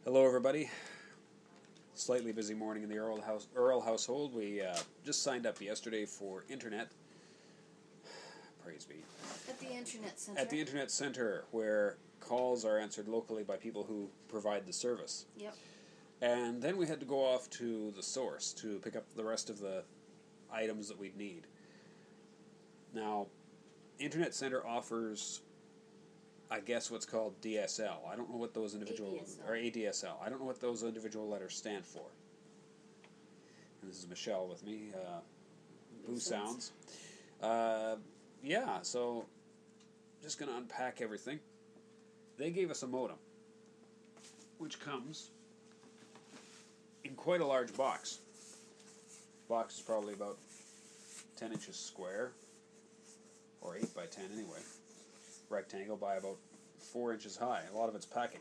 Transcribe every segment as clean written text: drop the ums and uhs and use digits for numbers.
Hello, everybody. Slightly busy morning in the Earl household. We just signed up yesterday for internet. Praise be. At the Internet Center. At the Internet Center, where calls are answered locally by people who provide the service. Yep. And then we had to go off to the source to pick up the rest of the items that we'd need. Now, Internet Center offers, I guess, what's called DSL. I don't know what those individual ADSL. or ADSL. I don't know what those individual letters stand for. And this is Michelle with me. Boo sounds. Yeah, so just going to unpack everything. They gave us a modem, which comes in quite a large box. Box is probably about 10 inches square, or 8 by 10 anyway. Rectangle by about 4 inches high. A lot of it's packing.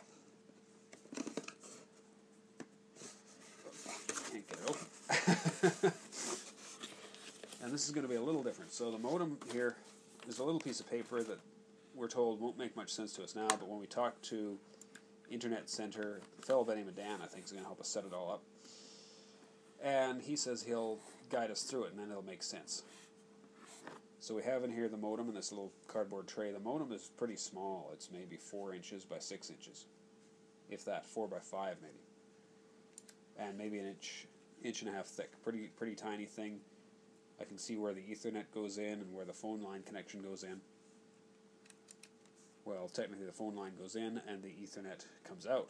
Can't get it open. And this is going to be a little different. So the modem here is a little piece of paper that we're told won't make much sense to us now, but when we talk to Internet Center, a fellow by the name of Dan, I think, is going to help us set it all up. And he says he'll guide us through it, and then it'll make sense. So we have in here the modem in this little cardboard tray. The modem is pretty small. It's maybe 4 inches by 6 inches. If that, 4 by 5 maybe. And maybe an inch and a half thick. Pretty tiny thing. I can see where the Ethernet goes in and where the phone line connection goes in. Well, technically the phone line goes in and the Ethernet comes out.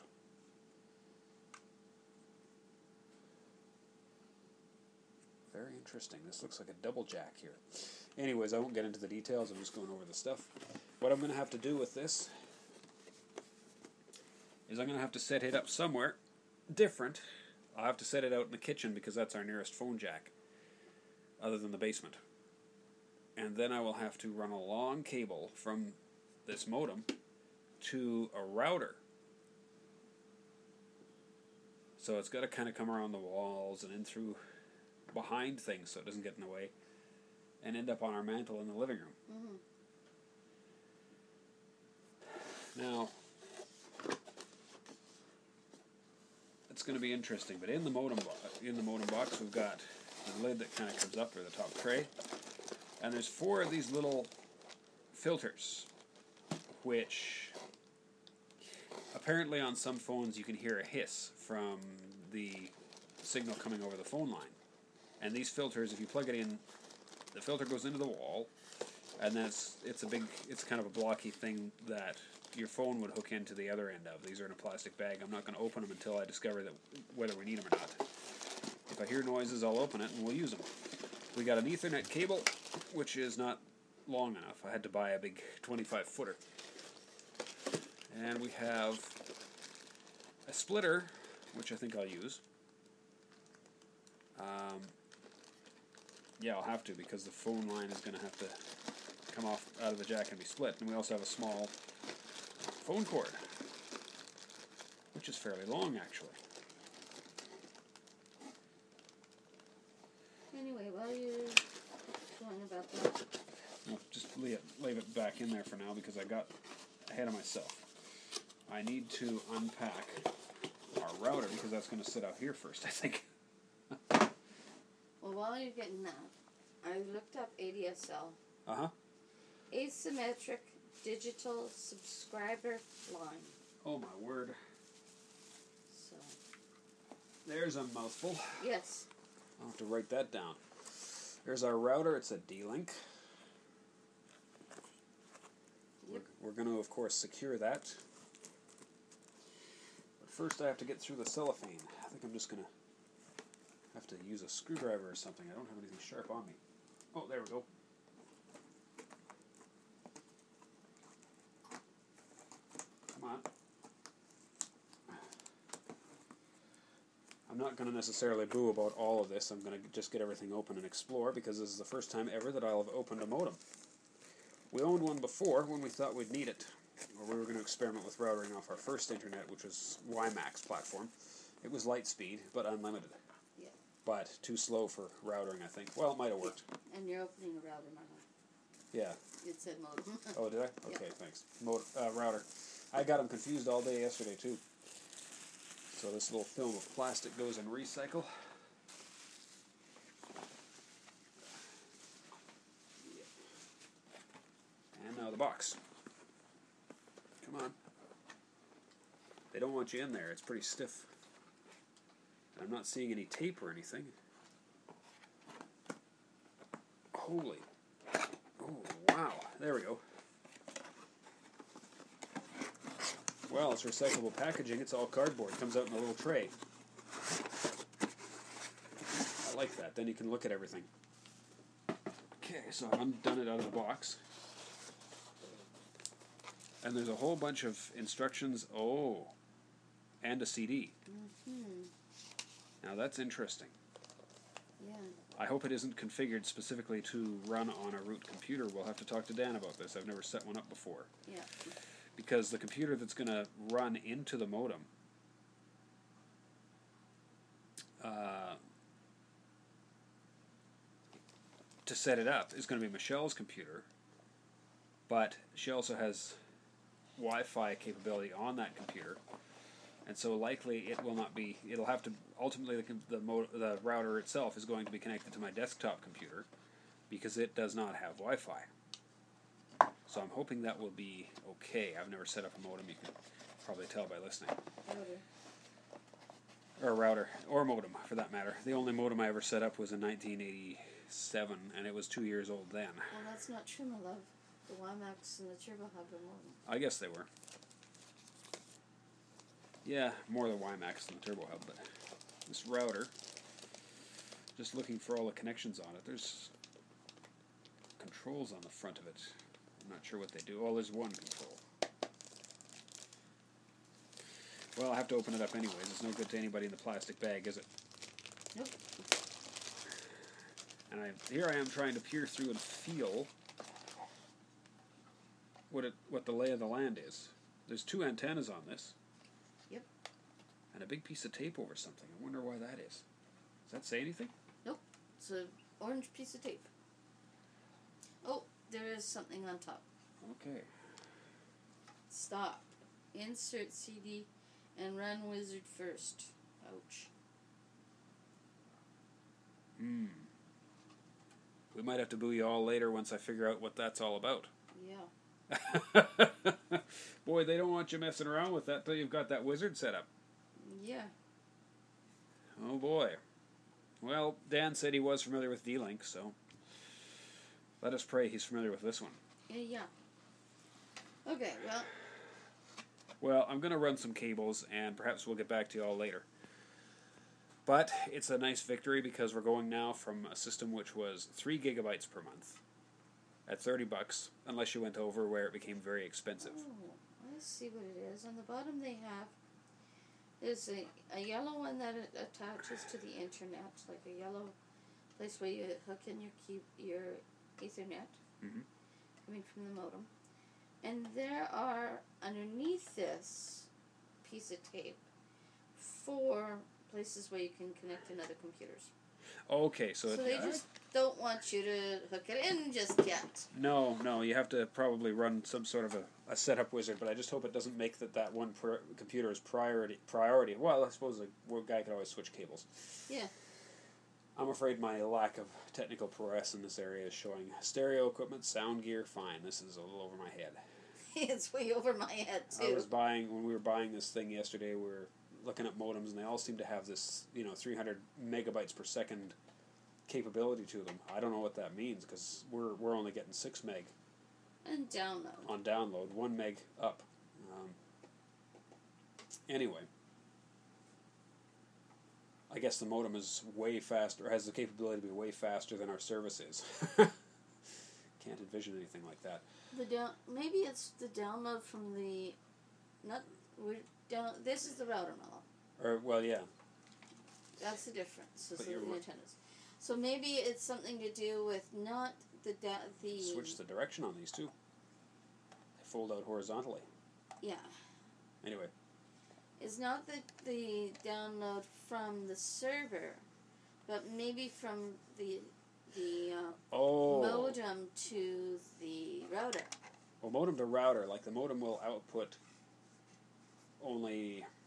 Very interesting. This looks like a double jack here. Anyways, I won't get into the details. I'm just going over the stuff. What I'm going to have to do with this is I'm going to have to set it up somewhere different. I'll have to set it out in the kitchen because that's our nearest phone jack, other than the basement. And then I will have to run a long cable from this modem to a router. So it's got to kind of come around the walls and in through behind things so it doesn't get in the way, and end up on our mantle in the living room. Mm-hmm. Now, it's going to be interesting, but in the modem box we've got the lid that kind of comes up, or the top tray, and there's 4 of these little filters, which apparently on some phones you can hear a hiss from the signal coming over the phone line. And these filters, if you plug it in, the filter goes into the wall, and then it's kind of a blocky thing that your phone would hook into the other end of. These are in a plastic bag. I'm not going to open them until I discover that whether we need them or not. If I hear noises, I'll open it and we'll use them. We got an Ethernet cable, which is not long enough. I had to buy a big 25-footer. And we have a splitter, which I think I'll use. Yeah, I'll have to, because the phone line is going to have to come off out of the jack and be split. And we also have a small phone cord, which is fairly long, actually. Anyway, while you're going about that, I'll just leave it back in there for now, because I got ahead of myself. I need to unpack our router, because that's going to sit out here first, I think. well, while you're getting that, I looked up ADSL. Uh-huh. Asymmetric Digital Subscriber Line. Oh, my word. So. There's a mouthful. Yes. I'll have to write that down. There's our router. It's a D-Link. Yep. We're going to, of course, secure that. But first I have to get through the cellophane. I think I'm just going to have to use a screwdriver or something. I don't have anything sharp on me. Oh, there we go. Come on. I'm not going to necessarily boo about all of this. I'm going to just get everything open and explore, because this is the first time ever that I'll have opened a modem. We owned one before when we thought we'd need it, or we were going to experiment with routering off our first internet, which was WiMAX platform. It was light speed, but unlimited. Yeah. But too slow for routering, I think. Well, it might have worked. And you're opening a router, Marla. Yeah. It said modem. Oh, did I? Okay, Yep. thanks. Router. I got them confused all day yesterday, too. So this little film of plastic goes in recycle. And now the box. Come on. They don't want you in there. It's pretty stiff. I'm not seeing any tape or anything. Holy. Oh, wow. There we go. Well, it's recyclable packaging. It's all cardboard. It comes out in a little tray. I like that. Then you can look at everything. Okay, so I've undone it out of the box. And there's a whole bunch of instructions. Oh, and a CD. Mm-hmm. Now that's interesting. Yeah. I hope it isn't configured specifically to run on a root computer. We'll have to talk to Dan about this. I've never set one up before. Yeah. Because the computer that's going to run into the modem to set it up is going to be Michelle's computer, but she also has Wi-Fi capability on that computer, and so likely it will not be. It'll have to ultimately the router itself is going to be connected to my desktop computer because it does not have Wi-Fi. So I'm hoping that will be okay. I've never set up a modem. You can probably tell by listening. Or a router, or a modem, for that matter. The only modem I ever set up was in 1987, and it was 2 years old then. Well, that's not true, my love. The WiMAX and the Turbo have a modem. I guess they were. Yeah, more the WiMAX than the Turbo Hub, but this router, just looking for all the connections on it, there's controls on the front of it. I'm not sure what they do. Oh, there's one control. Well, I have to open it up anyways. It's no good to anybody in the plastic bag, is it? Nope. And here I am trying to peer through and feel what the lay of the land is. There's 2 antennas on this. Yep. And a big piece of tape over something. I wonder why that is. Does that say anything? Nope. It's an orange piece of tape. Oh, there is something on top. Okay. Stop. Insert CD and run Wizard first. Ouch. We might have to boo you all later once I figure out what that's all about. Yeah. Boy, they don't want you messing around with that till you've got that Wizard set up. Yeah. Oh boy. Well, Dan said he was familiar with D-Link, so let us pray he's familiar with this one. Yeah. Okay, well. Well, I'm going to run some cables, and perhaps we'll get back to you all later. But it's a nice victory because we're going now from a system which was 3 gigabytes per month at $30, unless you went over where it became very expensive. Oh, let's see what it is. On the bottom they have, there's a yellow one that attaches to the internet, like a yellow place where you hook in your Ethernet, coming from the modem. And there are, underneath this piece of tape, 4 places where you can connect in other computers. Okay, so they just don't want you to hook it in just yet. No, you have to probably run some sort of a setup wizard, but I just hope it doesn't make that one computer is priority. Well, I suppose a guy could always switch cables. Yeah. I'm afraid my lack of technical prowess in this area is showing. Stereo equipment, sound gear, fine. This is a little over my head. It's way over my head, too. When we were buying this thing yesterday, we were looking at modems, and they all seem to have this, 300 megabytes per second capability to them. I don't know what that means, because we're only getting 6 meg. And download. On download, 1 meg up. Anyway. I guess the modem is way faster, has the capability to be way faster than our service is. Can't envision anything like that. Maybe it's the download from the, this is the router model. Well, yeah. That's the difference. But the antennas. So maybe it's something to do with not the Switch the direction on these too. They fold out horizontally. Yeah. Anyway. It's not the download from the server, but maybe from the modem to the router. Well, modem to router, like the modem will output only